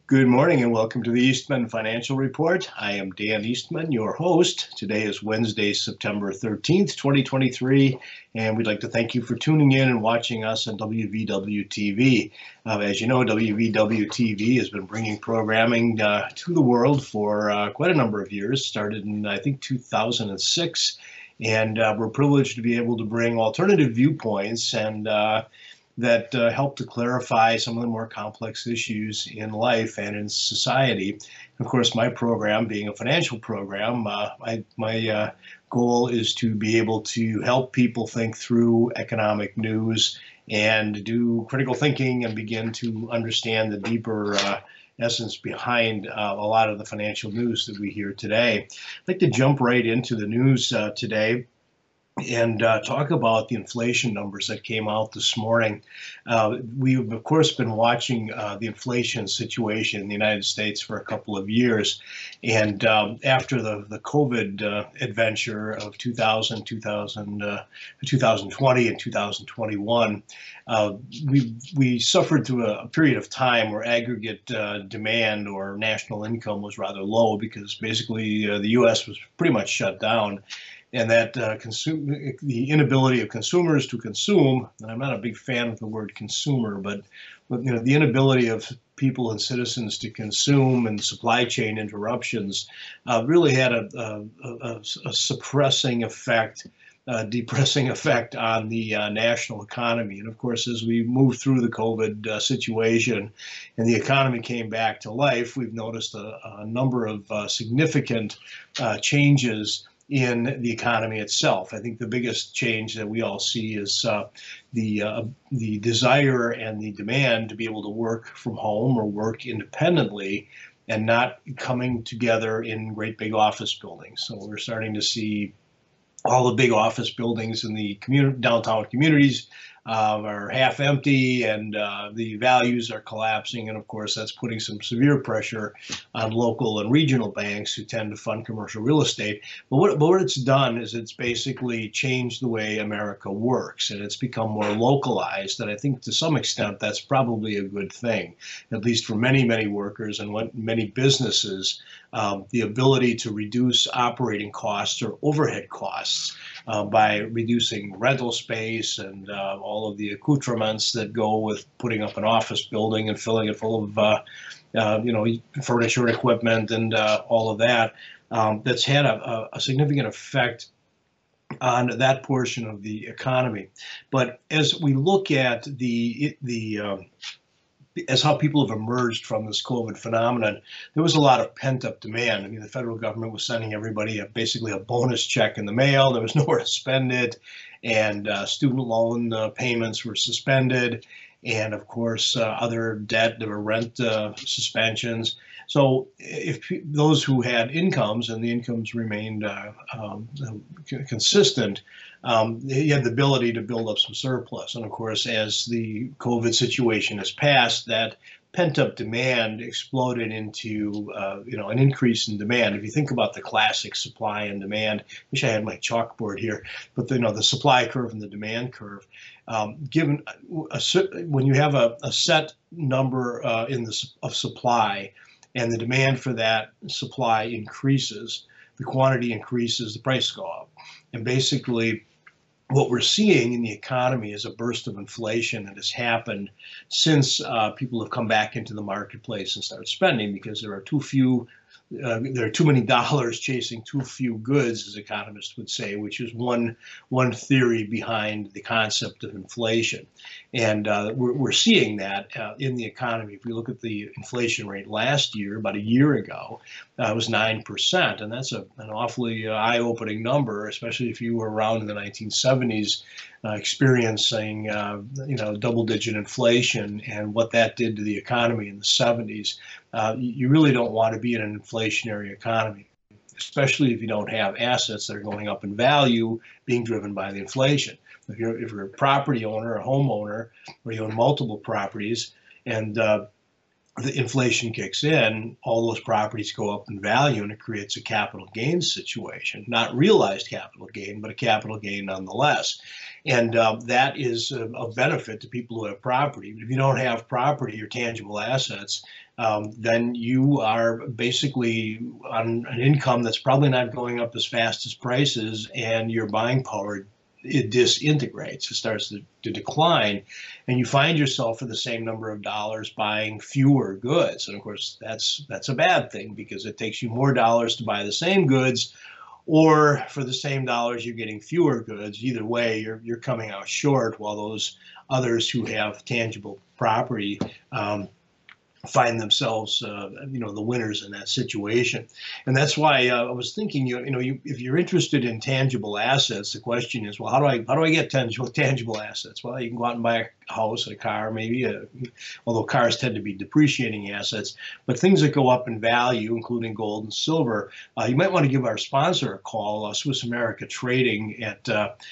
Good morning and welcome to the Eastman Financial Report. I am Dan Eastman, your host. Today is Wednesday, September 13th, 2023, and we'd like to thank you for tuning in and watching us on WVW TV. As you know, WVW TV has been bringing programming to the world for quite a number of years, started in, I think, 2006, and we're privileged to be able to bring alternative viewpoints and that help to clarify some of the more complex issues in life and in society. Of course, my program, being a financial program, my goal is to be able to help people think through economic news and do critical thinking and begin to understand the deeper essence behind a lot of the financial news that we hear today. I'd like to jump right into the news today and talk about the inflation numbers that came out this morning. We've, of course, been watching the inflation situation in the United States for a couple of years. And after the COVID adventure of 2020 and 2021, we suffered through a period of time where aggregate demand or national income was rather low because basically the U.S. was pretty much shut down. And that the inability of consumers to consume, and I'm not a big fan of the word consumer, but the inability of people and citizens to consume and supply chain interruptions really had a suppressing effect, depressing effect on the national economy. And of course, as we move through the COVID situation and the economy came back to life, we've noticed a number of significant changes in the economy itself. I think the biggest change that we all see is the desire and the demand to be able to work from home or work independently and not coming together in great big office buildings. So we're starting to see all the big office buildings in the downtown communities are half empty, and the values are collapsing. And of course, that's putting some severe pressure on local and regional banks who tend to fund commercial real estate. But what it's done is it's basically changed the way America works, and it's become more localized. And I think to some extent, that's probably a good thing, at least for many, many workers and many businesses. The ability to reduce operating costs or overhead costs by reducing rental space and all of the accoutrements that go with putting up an office building and filling it full of furniture and equipment and all of that. That's had a significant effect on that portion of the economy. But as we look at as how people have emerged from this COVID phenomenon, there was a lot of pent-up demand. I mean, the federal government was sending everybody basically a bonus check in the mail. There was nowhere to spend it, and student loan payments were suspended, and of course, other debt, there were rent suspensions. So if those who had incomes and the incomes remained consistent, you had the ability to build up some surplus. And of course, as the COVID situation has passed, that pent-up demand exploded into an increase in demand. If you think about the classic supply and demand, I wish I had my chalkboard here, but the supply curve and the demand curve, when you have a set number of supply and the demand for that supply increases, the quantity increases, the price go up. And basically, what we're seeing in the economy is a burst of inflation that has happened since people have come back into the marketplace and started spending, because there are too many dollars chasing too few goods, as economists would say, which is one theory behind the concept of inflation. And we're seeing that in the economy. If we look at the inflation rate last year, about a year ago, it was 9%. And that's an awfully eye-opening number, especially if you were around in the 1970s experiencing double-digit inflation and what that did to the economy in the 70s. You really don't want to be in an inflationary economy, especially if you don't have assets that are going up in value being driven by the inflation. If you're a property owner, a homeowner, or you own multiple properties, and the inflation kicks in, all those properties go up in value, and it creates a capital gains situation. Not realized capital gain, but a capital gain nonetheless. And that is of benefit to people who have property. But if you don't have property or tangible assets, then you are basically on an income that's probably not going up as fast as prices, and your buying power, it disintegrates. It starts to decline, and you find yourself for the same number of dollars buying fewer goods. And of course, that's a bad thing, because it takes you more dollars to buy the same goods, or for the same dollars you're getting fewer goods. Either way, you're coming out short, while those others who have tangible property find themselves, the winners in that situation. And that's why I was thinking, if you're interested in tangible assets, the question is, well, how do I get tangible assets? Well, you can go out and buy a house, a car, maybe, although cars tend to be depreciating assets, but things that go up in value, including gold and silver. You might want to give our sponsor a call, Swiss America Trading, at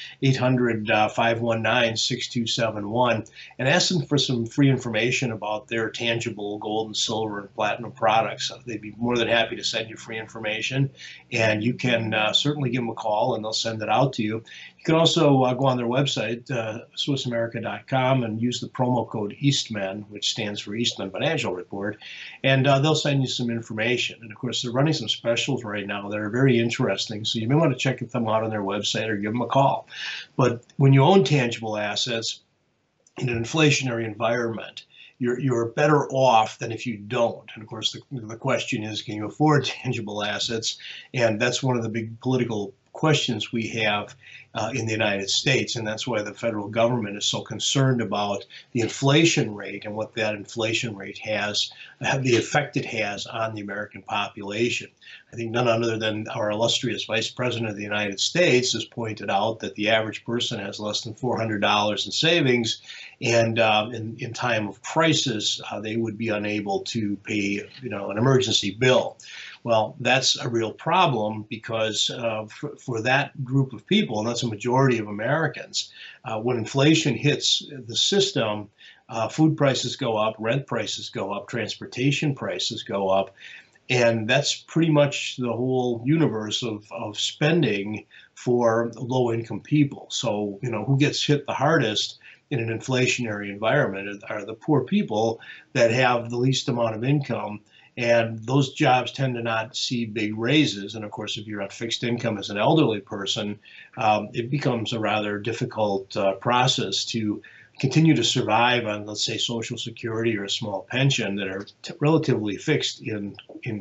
800-519-6271, and ask them for some free information about their tangible gold and silver and platinum products. They'd be more than happy to send you free information, and you can certainly give them a call, and they'll send it out to you. You can also go on their website, SwissAmerica.com, and use the promo code Eastman, which stands for Eastman Financial Report, and they'll send you some information. And of course, they're running some specials right now that are very interesting, so you may want to check them out on their website or give them a call. But when you own tangible assets in an inflationary environment, you're better off than if you don't. And of course, the question is, can you afford tangible assets? And that's one of the big political questions we have in the United States, and that's why the federal government is so concerned about the inflation rate and what that inflation rate has, the effect it has on the American population. I think none other than our illustrious Vice President of the United States has pointed out that the average person has less than $400 in savings, and in time of crisis, they would be unable to pay, an emergency bill. Well, that's a real problem, because for that group of people, and that's a majority of Americans, when inflation hits the system, food prices go up, rent prices go up, transportation prices go up, and that's pretty much the whole universe of spending for low-income people. So, who gets hit the hardest in an inflationary environment are the poor people that have the least amount of income. And those jobs tend to not see big raises. And of course, if you're on fixed income as an elderly person, it becomes a rather difficult process to continue to survive on, let's say, Social Security or a small pension that are relatively fixed in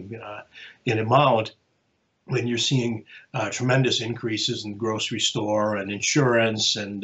amount, when you're seeing tremendous increases in the grocery store and insurance and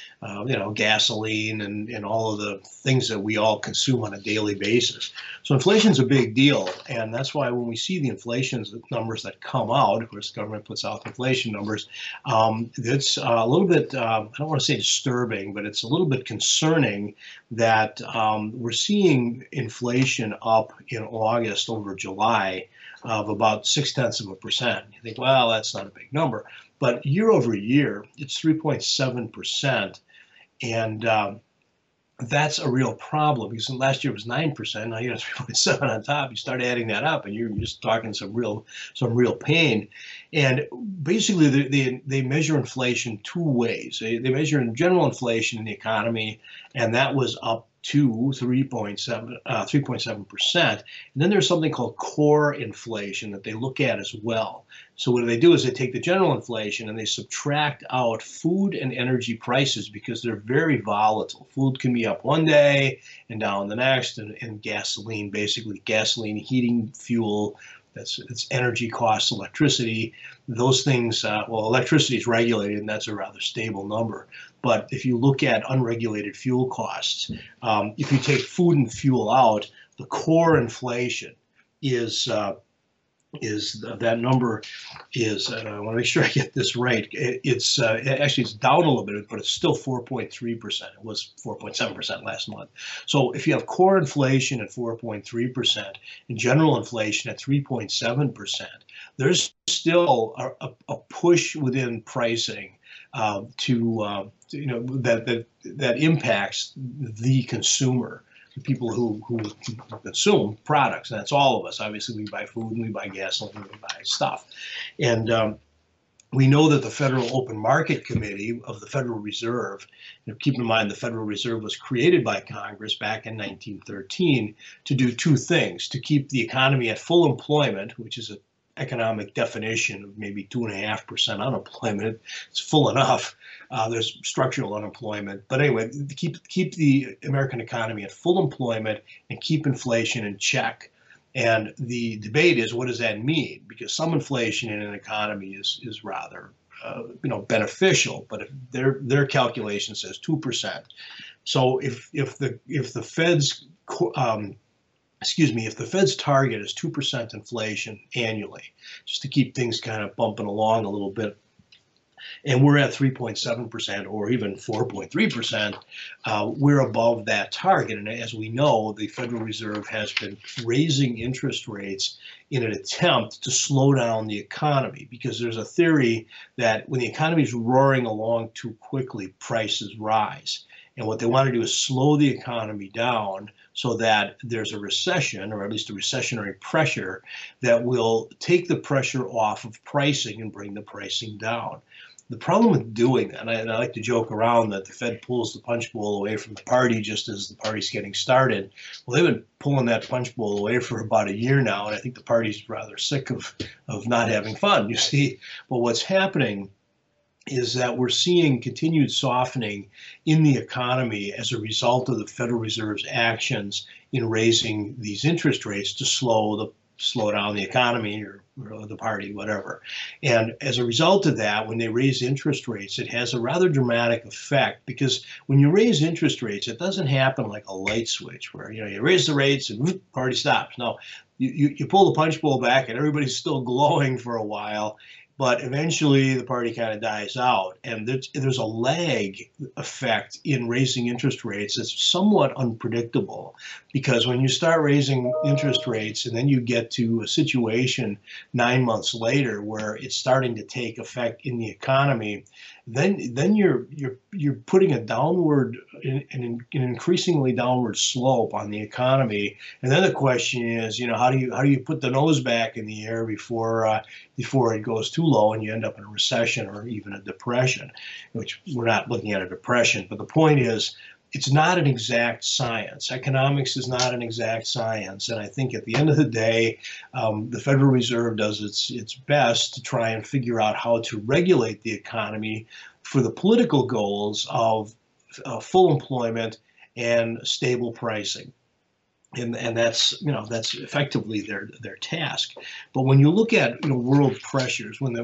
gasoline and all of the things that we all consume on a daily basis. So inflation's a big deal, and that's why when we see the inflation numbers that come out, of course the government puts out inflation numbers, it's a little bit, I don't want to say disturbing, but it's a little bit concerning that we're seeing inflation up in August over July of about 0.6%. You think, well, that's not a big number, but year over year, it's 3.7%, and that's a real problem, because last year was 9%. Now you got 3.7 on top. You start adding that up, and you're just talking some real pain. And basically, they measure inflation two ways. They measure in general inflation in the economy, and that was up to 3.7%. And then there's something called core inflation that they look at as well. So what they do is they take the general inflation and they subtract out food and energy prices, because they're very volatile. Food can be up one day and down the next, and gasoline, basically gasoline, heating fuel, it's energy costs, electricity, those things. Well, electricity is regulated, and that's a rather stable number. But if you look at unregulated fuel costs, if you take food and fuel out, the core inflation is that number is, I want to make sure I get this right. It's actually, it's down a little bit, but it's still 4.3%. It was 4.7% last month. So if you have core inflation at 4.3% and general inflation at 3.7%, there's still a push within pricing that impacts the consumer. People who consume products, and that's all of us. Obviously, we buy food and we buy gasoline and we buy stuff, and We know that the Federal Open Market Committee of the Federal Reserve, keep in mind the Federal Reserve was created by Congress back in 1913 to do two things: to keep the economy at full employment, which is an economic definition of maybe 2.5% unemployment. It's full enough. There's structural unemployment, but anyway, keep the American economy at full employment and keep inflation in check. And the debate is, what does that mean? Because some inflation in an economy is rather beneficial, but if their calculation says 2%. So if the Fed's if the Fed's target is 2% inflation annually, just to keep things kind of bumping along a little bit, and we're at 3.7% or even 4.3%, we're above that target. And as we know, the Federal Reserve has been raising interest rates in an attempt to slow down the economy, because there's a theory that when the economy is roaring along too quickly, prices rise. And what they want to do is slow the economy down so that there's a recession, or at least a recessionary pressure, that will take the pressure off of pricing and bring the pricing down. The problem with doing that, and I like to joke around that the Fed pulls the punch bowl away from the party just as the party's getting started. Well, they've been pulling that punch bowl away for about a year now, and I think the party's rather sick of not having fun, you see. But what's happening is that we're seeing continued softening in the economy as a result of the Federal Reserve's actions in raising these interest rates to slow down the economy or the party, whatever. And as a result of that, when they raise interest rates, it has a rather dramatic effect, because when you raise interest rates, it doesn't happen like a light switch where you raise the rates and whoop, party stops. No, you pull the punch bowl back and everybody's still glowing for a while, but eventually the party kind of dies out. And there's a lag effect in raising interest rates that's somewhat unpredictable, because when you start raising interest rates and then you get to a situation 9 months later where it's starting to take effect in the economy, then you're putting a downward, an increasingly downward slope on the economy. And then the question is, how do you put the nose back in the air before it goes too low and you end up in a recession or even a depression? Which we're not looking at a depression, but the point is, it's not an exact science. Economics is not an exact science, and I think at the end of the day, the Federal Reserve does its best to try and figure out how to regulate the economy for the political goals of full employment and stable pricing. And that's effectively their task. But when you look at world pressures, when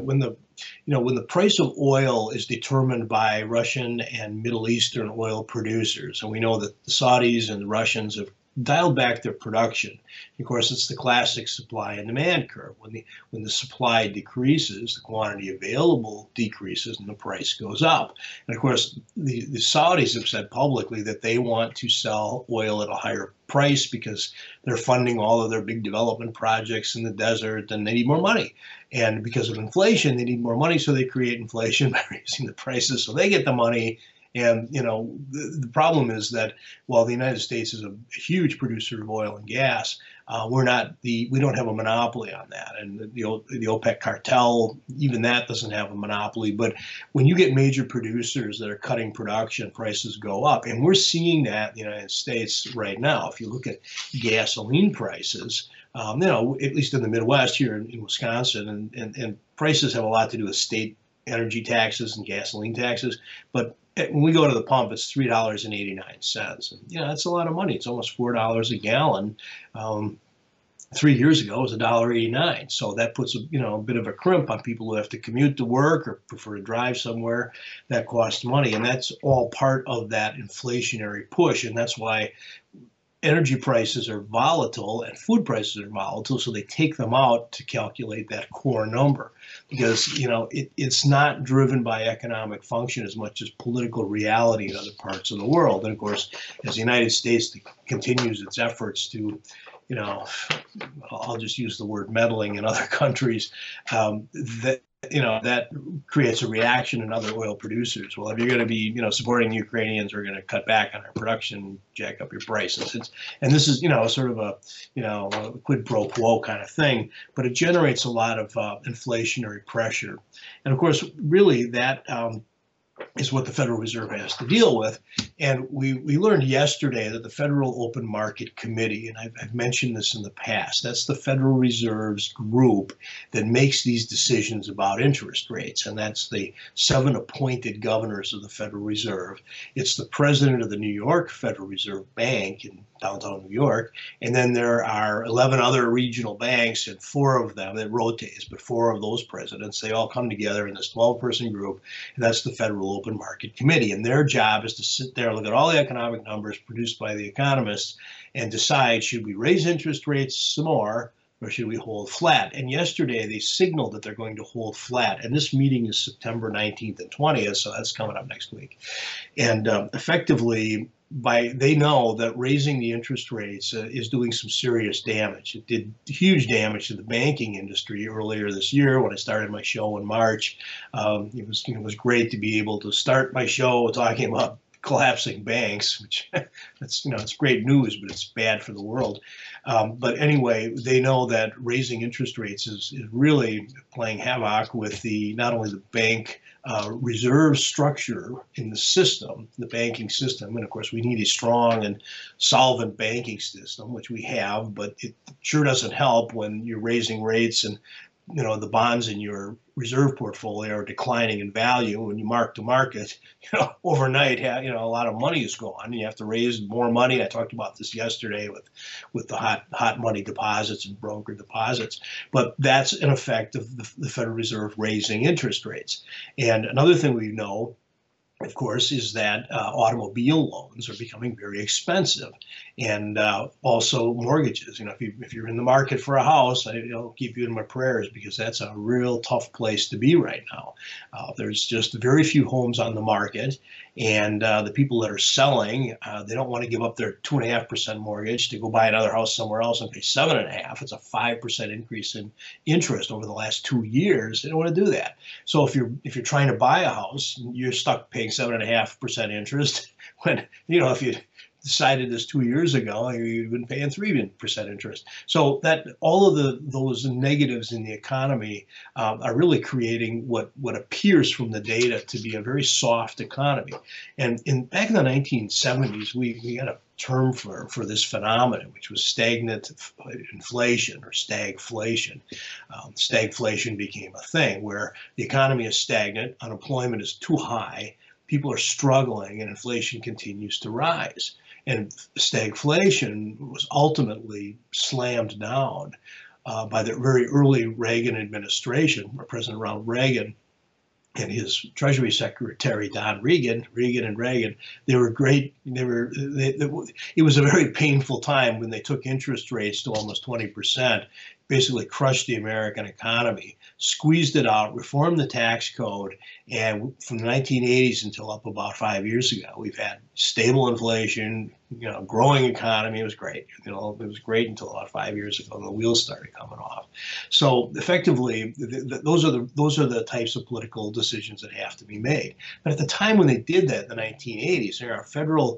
the price of oil is determined by Russian and Middle Eastern oil producers, and we know that the Saudis and the Russians have dialed back their production. Of course, it's the classic supply and demand curve. When the supply decreases, the quantity available decreases and the price goes up. And of course, the Saudis have said publicly that they want to sell oil at a higher price because they're funding all of their big development projects in the desert and they need more money. And because of inflation, they need more money, so they create inflation by raising the prices so they get the money. And the problem is that while the United States is a huge producer of oil and gas, we don't have a monopoly on that. And the OPEC cartel, even that doesn't have a monopoly. But when you get major producers that are cutting production, prices go up. And we're seeing that in the United States right now. If you look at gasoline prices, at least in the Midwest here in Wisconsin, and prices have a lot to do with state energy taxes and gasoline taxes. But when we go to the pump, it's $3.89. That's a lot of money. It's almost $4 a gallon. 3 years ago, it was $1.89. So that puts a bit of a crimp on people who have to commute to work or prefer to drive somewhere. That costs money, and that's all part of that inflationary push. And that's why energy prices are volatile and food prices are volatile, so they take them out to calculate that core number, because it's not driven by economic function as much as political reality in other parts of the world. And of course, as the United States continues its efforts to, I'll just use the word meddling in other countries, that that creates a reaction in other oil producers. Well, if you're going to be, supporting the Ukrainians, we're going to cut back on our production, jack up your prices. And this is, sort of a quid pro quo kind of thing, but it generates a lot of inflationary pressure. And of course, really that is what the Federal Reserve has to deal with. And we learned yesterday that the Federal Open Market Committee, and I've mentioned this in the past, that's the Federal Reserve's group that makes these decisions about interest rates. And that's the 7 appointed governors of the Federal Reserve. It's the president of the New York Federal Reserve Bank in downtown New York. And then there are 11 other regional banks, and 4 of them, that rotates, but 4 of those presidents, they all come together in this 12-person group, and that's the Federal Open Market Committee. And their job is to sit there, look at all the economic numbers produced by the economists, and decide, should we raise interest rates some more, or should we hold flat? And yesterday they signaled that they're going to hold flat. And this meeting is September 19th and 20th, so that's coming up next week. And effectively, they know that raising the interest rates is doing some serious damage. It did huge damage to the banking industry earlier this year when I started my show in March. It was great to be able to start my show talking about collapsing banks, which it's great news, but it's bad for the world. But anyway, they know that raising interest rates is really playing havoc with not only the bank reserve structure in the system, the banking system, and of course we need a strong and solvent banking system, which we have, but it sure doesn't help when you're raising rates and the bonds in your reserve portfolio are declining in value. When you mark to market, overnight, a lot of money is gone, and you have to raise more money. I talked about this yesterday with the hot money deposits and broker deposits. But that's an effect of the Federal Reserve raising interest rates. And another thing we know, of course, is that automobile loans are becoming very expensive, and also mortgages. If you're in the market for a house, I'll keep you in my prayers, because that's a real tough place to be right now. There's just very few homes on the market, and the people that are selling, they don't want to give up their 2.5% mortgage to go buy another house somewhere else and pay 7.5%. It's a 5% increase in interest over the last 2 years. They don't want to do that. So if you're trying to buy a house, you're stuck paying 7.5% interest when if you decided this 2 years ago, you've been paying 3% interest. So that all of those negatives in the economy are really creating what appears from the data to be a very soft economy. And back in the 1970s, we had a term for this phenomenon, which was stagnant inflation, or stagflation. Stagflation became a thing where the economy is stagnant, unemployment is too high, people are struggling, and inflation continues to rise. And stagflation was ultimately slammed down by the very early Reagan administration, President Ronald Reagan and his Treasury Secretary Don Regan. They were great. It was a very painful time when they took interest rates to almost 20%, basically crushed the American economy, squeezed it out, reformed the tax code, and from the 1980s until up about 5 years ago, we've had stable inflation, growing economy. It was great. It was great until about 5 years ago, and the wheels started coming off. So effectively, those are the types of political decisions that have to be made. But at the time when they did that in the 1980s, our federal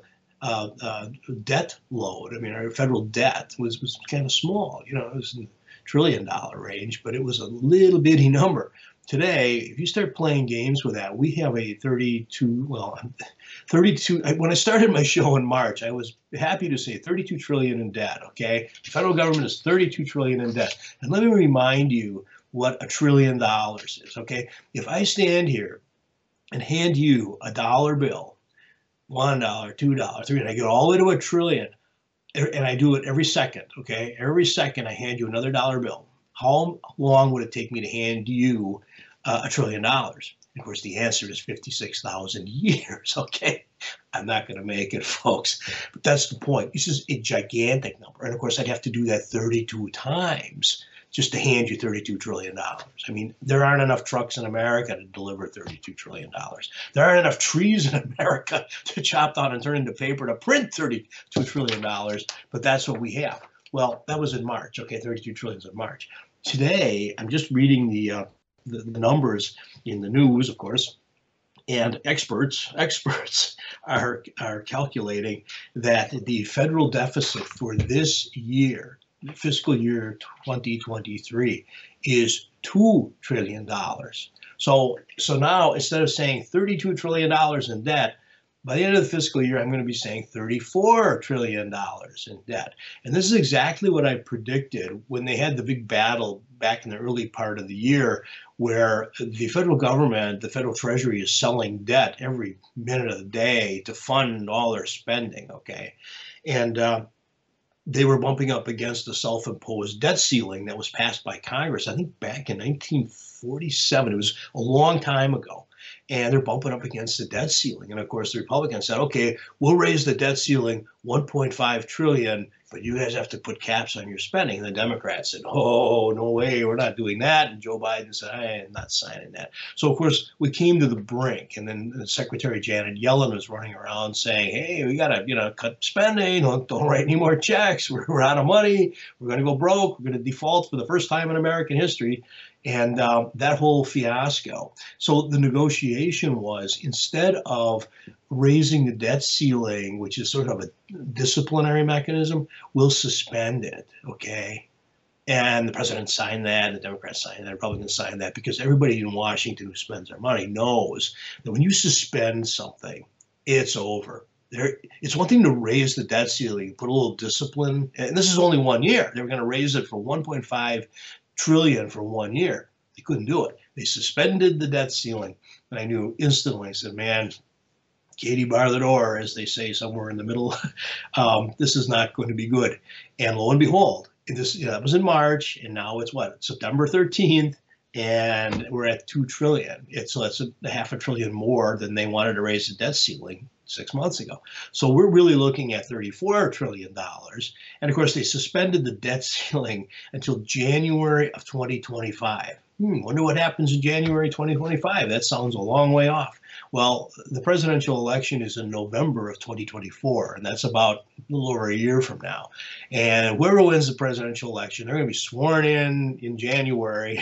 debt load, our federal debt was kind of small. It was in the $1 trillion range, but it was a little bitty number. Today, if you start playing games with that, we have a 32, when I started my show in March, I was happy to say 32 trillion in debt, okay? The federal government is 32 trillion in debt. And let me remind you what $1 trillion is, okay? If I stand here and hand you a dollar bill, $1, $2, $3, and I get all the way to $1 trillion, and I do it every second, okay? Every second I hand you another dollar bill. How long would it take me to hand you $1 trillion? Of course, the answer is 56,000 years, okay? I'm not going to make it, folks. But that's the point. This is a gigantic number. And of course, I'd have to do that 32 times just to hand you $32 trillion. There aren't enough trucks in America to deliver $32 trillion. There aren't enough trees in America to chop down and turn into paper to print $32 trillion, but that's what we have. Well, that was in March, okay? 32 trillion is in March. Today, I'm just reading the the numbers in the news, of course. And experts are calculating that the federal deficit for this year, fiscal year 2023, is $2 trillion. So now instead of saying $32 trillion in debt, by the end of the fiscal year, I'm going to be saying $34 trillion in debt. And this is exactly what I predicted when they had the big battle back in the early part of the year, where the federal government, the federal treasury, is selling debt every minute of the day to fund all their spending, okay? And they were bumping up against a self-imposed debt ceiling that was passed by Congress, I think back in 1947. It was a long time ago. And they're bumping up against the debt ceiling. And of course, the Republicans said, okay, we'll raise the debt ceiling 1.5 trillion, but you guys have to put caps on your spending. And the Democrats said, oh, no way, we're not doing that. And Joe Biden said, I am not signing that. So of course, we came to the brink. And then Secretary Janet Yellen was running around saying, hey, we got to, cut spending. Don't write any more checks. We're out of money. We're going to go broke. We're going to default for the first time in American history. And that whole fiasco. So the negotiation was, instead of raising the debt ceiling, which is sort of a disciplinary mechanism, we'll suspend it, okay? And the president signed that, the Democrats signed that, the Republicans signed that, because everybody in Washington who spends their money knows that when you suspend something, it's over. It's one thing to raise the debt ceiling, put a little discipline, and this is only 1 year. They were going to raise it for 1.5 trillion for 1 year. They couldn't do it. They suspended the debt ceiling. And I knew instantly, I said, man, Katie, bar the door, as they say somewhere in the middle. This is not going to be good. And lo and behold, that was in March, and now it's what, September 13th, and we're at 2 trillion. So that's a half a trillion more than they wanted to raise the debt ceiling 6 months ago. So we're really looking at $34 trillion. And of course, they suspended the debt ceiling until January of 2025. Wonder what happens in January 2025. That sounds a long way off. Well, the presidential election is in November of 2024, and that's about a little over a year from now. And whoever wins the presidential election, they're going to be sworn in January.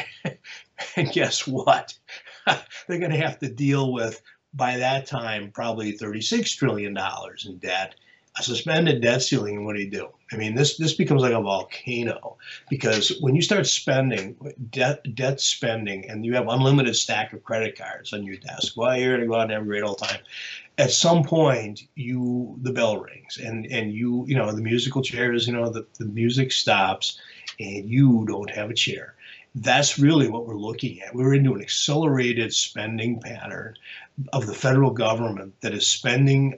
And guess what? They're going to have to deal with, by that time, probably $36 trillion in debt, a suspended debt ceiling. And what do you do? I mean, this becomes like a volcano, because when you start spending, debt spending, and you have unlimited stack of credit cards on your desk, well, you're going to go out and have a great old time. At some point, the bell rings, and the musical chairs, the music stops, and you don't have a chair. That's really what we're looking at. We're into an accelerated spending pattern of the federal government that is spending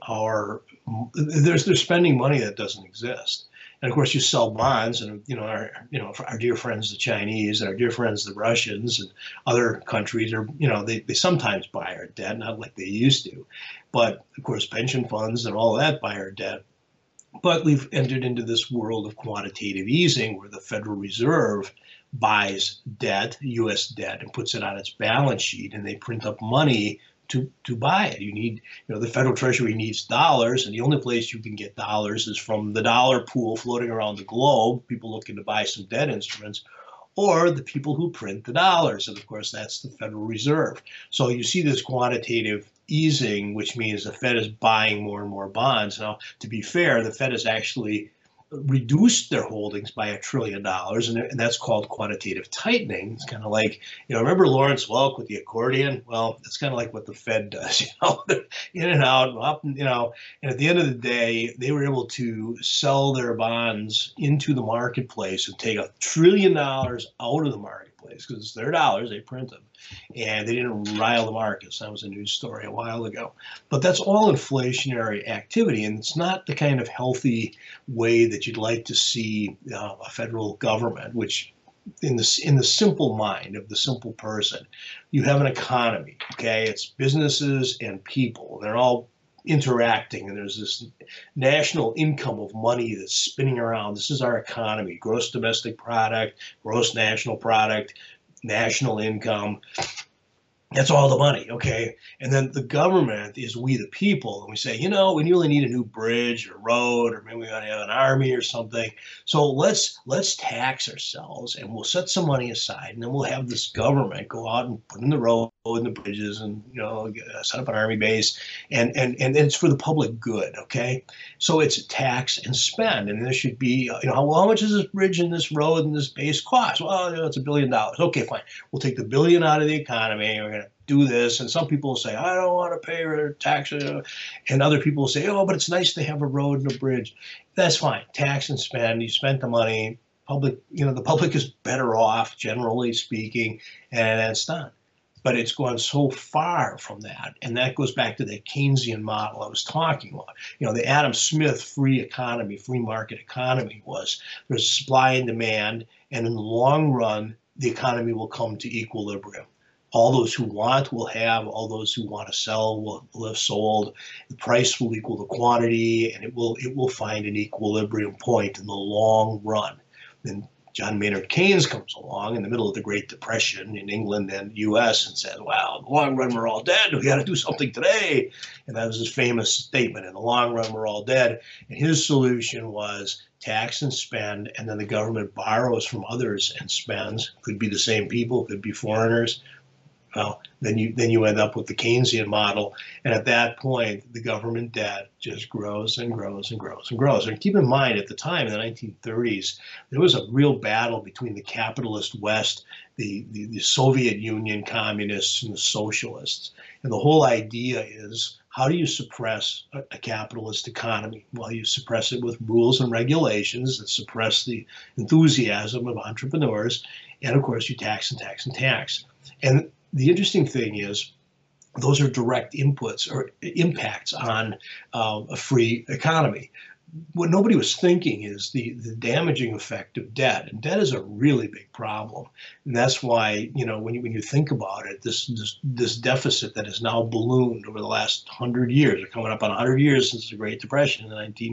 they're spending money that doesn't exist. And of course, you sell bonds, and our dear friends the Chinese, and our dear friends the Russians, and other countries are they sometimes buy our debt, not like they used to, but of course pension funds and all that buy our debt. But we've entered into this world of quantitative easing, where the Federal Reserve buys debt, U.S. debt, and puts it on its balance sheet, and they print up money to buy it. You need, the Federal Treasury needs dollars, and the only place you can get dollars is from the dollar pool floating around the globe, people looking to buy some debt instruments, or the people who print the dollars. And of course, that's the Federal Reserve. So you see this quantitative easing, which means the Fed is buying more and more bonds. Now, to be fair, the Fed has actually reduced their holdings by $1 trillion, and that's called quantitative tightening. It's kind of like, remember Lawrence Welk with the accordion? Well, it's kind of like what the Fed does, in and out, up, and at the end of the day, they were able to sell their bonds into the marketplace and take $1 trillion out of the marketplace, because it's their dollars, they print them, and they didn't rile the markets. That was a news story a while ago. But that's all inflationary activity, and it's not the kind of healthy way that you'd like to see a federal government, which in the simple mind of the simple person, you have an economy, okay? It's businesses and people. They're all interacting, and there's this national income of money that's spinning around. This is our economy: gross domestic product, gross national product, national income. That's all the money, okay? And then the government is we the people, and we say, you know, we really need a new bridge or road, or maybe we want to have an army or something. So let's tax ourselves, and we'll set some money aside, and then we'll have this government go out and put in the road and the bridges, and set up an army base, and it's for the public good, okay? So it's tax and spend, and there should be, how much does this bridge and this road and this base cost? Well, it's $1 billion. Okay, fine. We'll take the billion out of the economy. We're going to do this. And some people say, I don't want to pay taxes. And other people say, oh, but it's nice to have a road and a bridge. That's fine. Tax and spend. You spent the money. The public is better off, generally speaking, and it's done. But it's gone so far from that. And that goes back to the Keynesian model I was talking about. The Adam Smith free economy, free market economy was there's supply and demand. And in the long run, the economy will come to equilibrium. All those who want will have, all those who want to sell will have sold. The price will equal the quantity, and it will find an equilibrium point in the long run. Then John Maynard Keynes comes along in the middle of the Great Depression in England and the US and says, well, in the long run, we're all dead. We got to do something today. And that was his famous statement, in the long run, we're all dead. And his solution was tax and spend, and then the government borrows from others and spends. Could be the same people, could be foreigners. Well, then you end up with the Keynesian model, and at that point, the government debt just grows and grows and grows and grows. And keep in mind, at the time in the 1930s, there was a real battle between the capitalist West, the Soviet Union communists, and the socialists. And the whole idea is, how do you suppress a capitalist economy? Well, you suppress it with rules and regulations that suppress the enthusiasm of entrepreneurs, and of course, you tax and tax and tax. And the interesting thing is, those are direct inputs or impacts on a free economy. What nobody was thinking is the damaging effect of debt, and debt is a really big problem. And that's why, when you think about it, this deficit that has now ballooned over the last 100 years, we're coming up on 100 years since the Great Depression in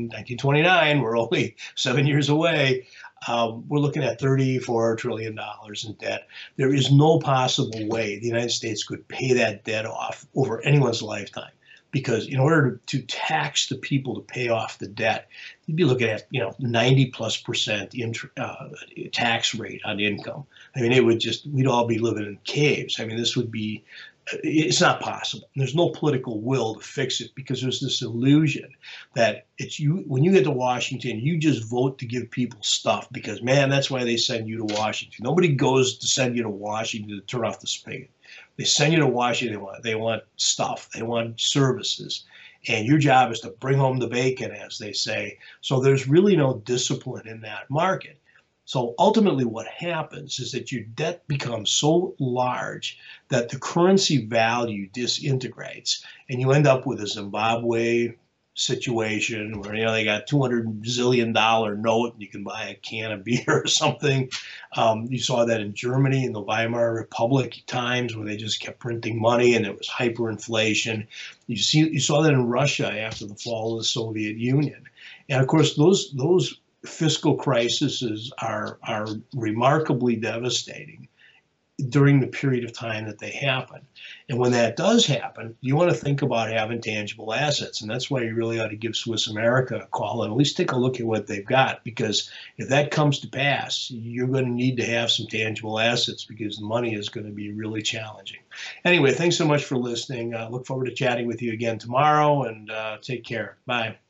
1929. We're only 7 years away. We're looking at $34 trillion in debt. There is no possible way the United States could pay that debt off over anyone's lifetime, because in order to tax the people to pay off the debt, you'd be looking at 90+% tax rate on income. I mean, we'd all be living in caves. I mean, it's not possible. There's no political will to fix it, because there's this illusion that when you get to Washington, you just vote to give people stuff, because, man, that's why they send you to Washington. Nobody goes to send you to Washington to turn off the spigot. They send you to Washington. They want stuff. They want services. And your job is to bring home the bacon, as they say. So there's really no discipline in that market. So ultimately what happens is that your debt becomes so large that the currency value disintegrates, and you end up with a Zimbabwe situation where they got $200 zillion note and you can buy a can of beer or something. You saw that in Germany in the Weimar Republic times, where they just kept printing money and there was hyperinflation. You saw that in Russia after the fall of the Soviet Union. And of course, those fiscal crises are remarkably devastating during the period of time that they happen. And when that does happen, you want to think about having tangible assets. And that's why you really ought to give Swiss America a call and at least take a look at what they've got. Because if that comes to pass, you're going to need to have some tangible assets, because the money is going to be really challenging. Anyway, thanks so much for listening. Look forward to chatting with you again tomorrow, and take care. Bye.